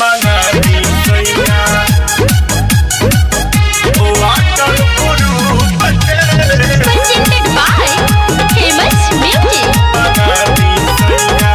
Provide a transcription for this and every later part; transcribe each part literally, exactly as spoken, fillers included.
मंगाती सैया ओ आकर पुरूप के presented by Famous Music. मंगाती सैया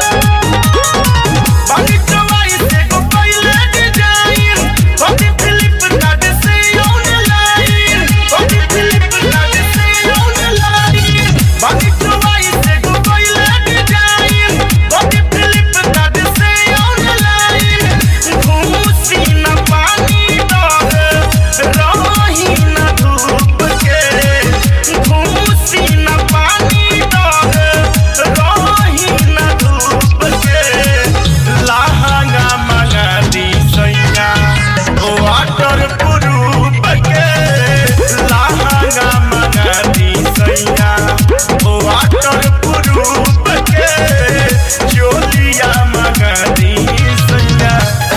बाकी चवाई से को पहले डिजाइन बाकी फिलिप कार्ड से ऑनलाइन बाकी फिलिप कार्ड से ऑनलाइन बाकी चवाई से को पहले डिजाइन बाकी फिलिप कार्ड से ऑनलाइन घूसी न पानी डर रही न धूप के घूसी न पानी डर रही न धूप के लहंगा मंगाती सैया ओ आकर पुरूप के लहंगा मंगाती सैया ओ आकर पुरूप के चोलिया मंगाती सैया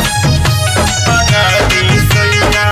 मंगाती सैया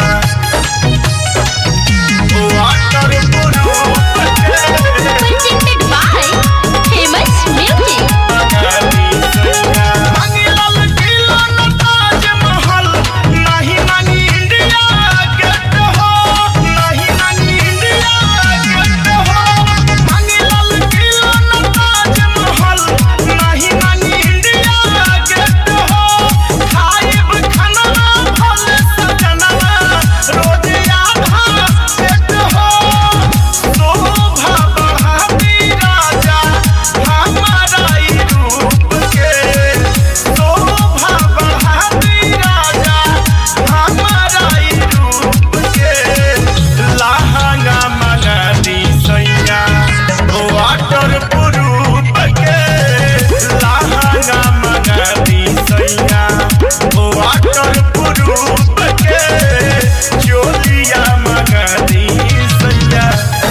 ओ आकर पुरूप के Presented by Famous Music. मंगाती सैया मंगलल किला न ताजमहल नहीं मानी इंडिया गेट हो नहीं मानी इंडिया गेट हो मंगलल किला न ताजमहल नहीं मानी इंडिया गेट हो खाइब खाना फल सजना रोज आधा पेट हो शोभा बढ़ाती राजा हमारा ई रूप के शोभा बढ़ाती राजा हमारा ई रूप के लहंगा मंगाती सैया ओ आकर पुरूप के लहंगा मंगाती सैया ओ आकर पुरूप के चोलिया मंगाती सैया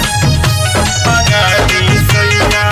मंगाती सैया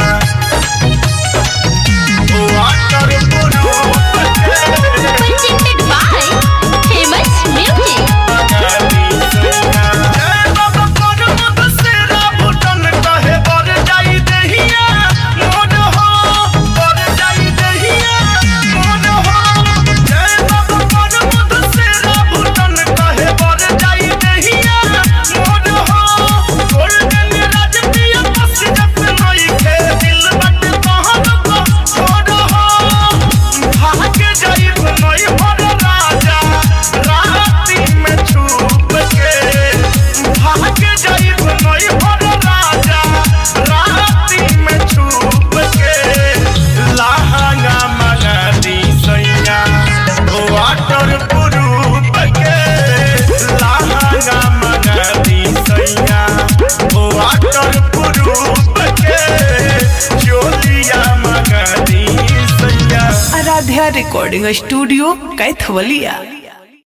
ओ आकर पुरूप के Presented by Famous Music. मंगाती सैया ए बाबा कोन मत सेरा भूटन कहे बर जाई देहिया मोन हो बर जाई देहिया मोन हो ए बाबा कोन मत सेरा भूटन कहे बर जाई देहिया मोन हो गोल्डन राजपिया बस जत नई खे दिल बट तोहर को छोड़ हो भाग जाई नई हर राजा राती में छुप के भाग जाई नई हर राजा राती में छुप के लहंगा मंगाती सैया ओ आकर पुरूप के लहंगा मंगाती सैया ओ आकर पुरूप के चोलिया मंगाती सैया। Aradhya recording studio Kaithwalia.